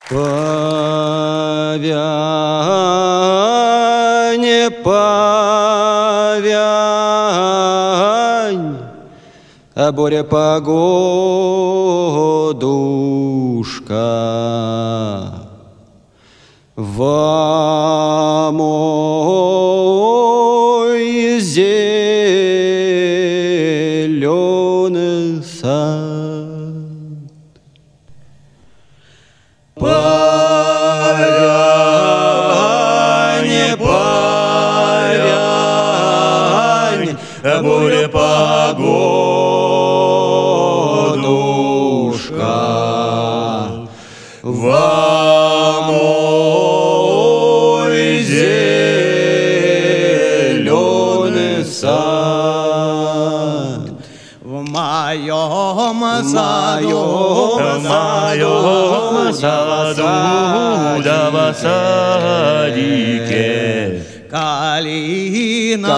Павяне, павянь, а буря погодушка во мой зеленый сад. Павяне, павянь, буря погодушка во мой зеленый сад. В моем саду, да в садике калина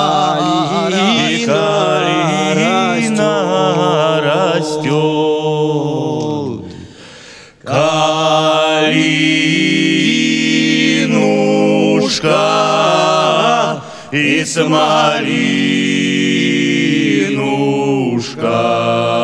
растет. Калинушка и смолинушка